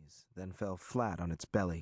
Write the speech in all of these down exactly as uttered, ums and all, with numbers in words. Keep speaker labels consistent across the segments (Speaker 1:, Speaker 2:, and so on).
Speaker 1: knees, then fell flat on its belly.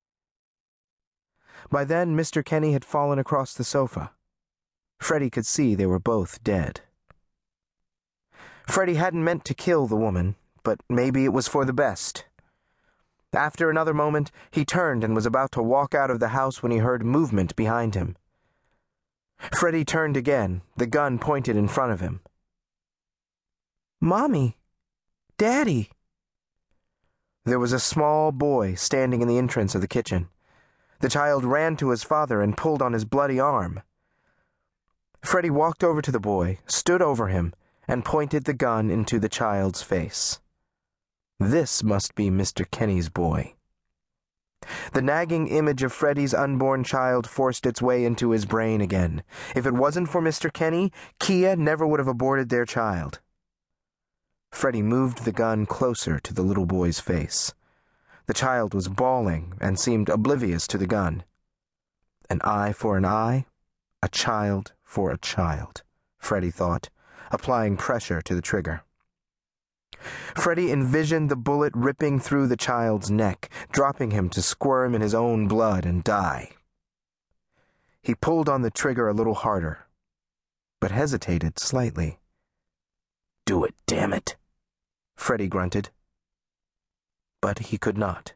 Speaker 1: By then, Mister Kenny had fallen across the sofa. Freddie could see they were both dead. Freddie hadn't meant to kill the woman, but maybe it was for the best. After another moment, he turned and was about to walk out of the house when he heard movement behind him. Freddie turned again, the gun pointed in front of him. "Mommy! Daddy!" There was a small boy standing in the entrance of the kitchen. The child ran to his father and pulled on his bloody arm. Freddie walked over to the boy, stood over him, and pointed the gun into the child's face. This must be Mister Kenny's boy. The nagging image of Freddie's unborn child forced its way into his brain again. If it wasn't for Mister Kenny, Kia never would have aborted their child. Freddie moved the gun closer to the little boy's face. The child was bawling and seemed oblivious to the gun. An eye for an eye, a child for a child, Freddie thought, applying pressure to the trigger. Freddie envisioned the bullet ripping through the child's neck, dropping him to squirm in his own blood and die. He pulled on the trigger a little harder, but hesitated slightly. "Do it, damn it," Freddie grunted. But he could not.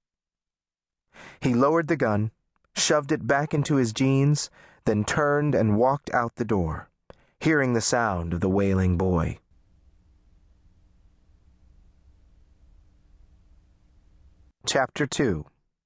Speaker 1: He lowered the gun, shoved it back into his jeans, then turned and walked out the door, hearing the sound of the wailing boy. Chapter two.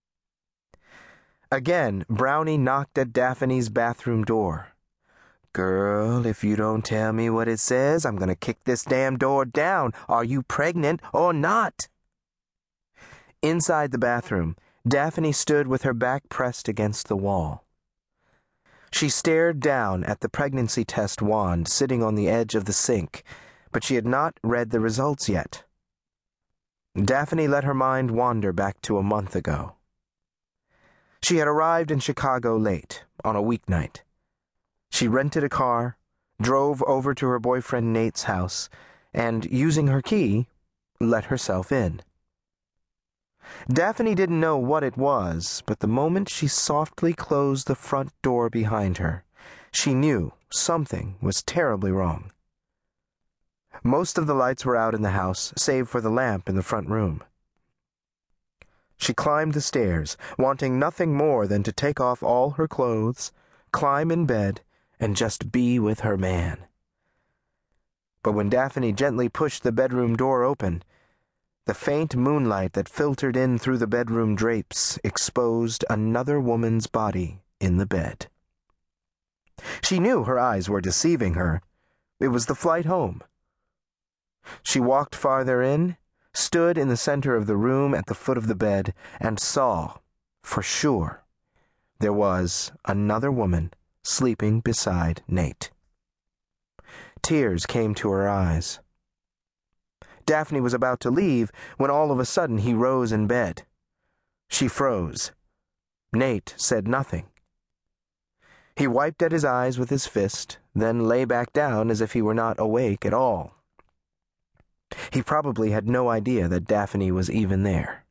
Speaker 1: Again, Brownie knocked at Daphne's bathroom door. "Girl, if you don't tell me what it says, I'm gonna kick this damn door down. Are you pregnant or not?" Inside the bathroom, Daphne stood with her back pressed against the wall. She stared down at the pregnancy test wand sitting on the edge of the sink, but she had not read the results yet. Daphne let her mind wander back to a month ago. She had arrived in Chicago late, on a weeknight. She rented a car, drove over to her boyfriend Nate's house, and, using her key, let herself in. Daphne didn't know what it was, but the moment she softly closed the front door behind her, she knew something was terribly wrong. Most of the lights were out in the house, save for the lamp in the front room. She climbed the stairs, wanting nothing more than to take off all her clothes, climb in bed, and just be with her man. But when Daphne gently pushed the bedroom door open, the faint moonlight that filtered in through the bedroom drapes exposed another woman's body in the bed. She knew her eyes were deceiving her. It was the flight home. She walked farther in, stood in the center of the room at the foot of the bed, and saw, for sure, there was another woman sleeping beside Nate. Tears came to her eyes. Daphne was about to leave when all of a sudden he rose in bed. She froze. Nate said nothing. He wiped at his eyes with his fist, then lay back down as if he were not awake at all. He probably had no idea that Daphne was even there.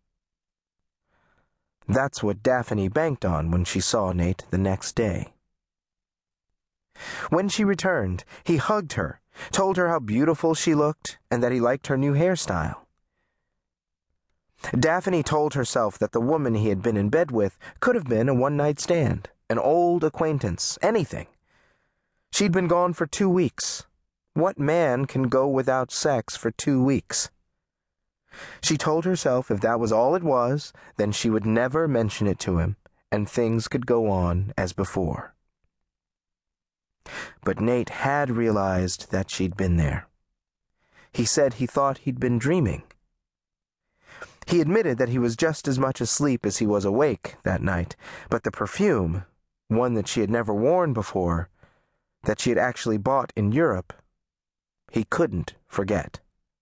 Speaker 1: That's what Daphne banked on when she saw Nate the next day. When she returned, he hugged her, told her how beautiful she looked, and that he liked her new hairstyle. Daphne told herself that the woman he had been in bed with could have been a one-night stand, an old acquaintance, anything. She'd been gone for two weeks. What man can go without sex for two weeks? She told herself if that was all it was, then she would never mention it to him, and things could go on as before. But Nate had realized that she'd been there. He said he thought he'd been dreaming. He admitted that he was just as much asleep as he was awake that night, but the perfume, one that she had never worn before, that she had actually bought in Europe, he couldn't forget.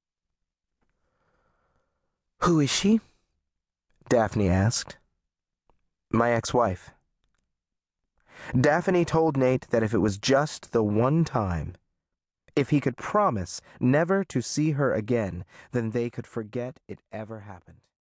Speaker 1: "Who is she?" Daphne asked. "My ex-wife." Daphne told Nate that if it was just the one time, if he could promise never to see her again, then they could forget it ever happened.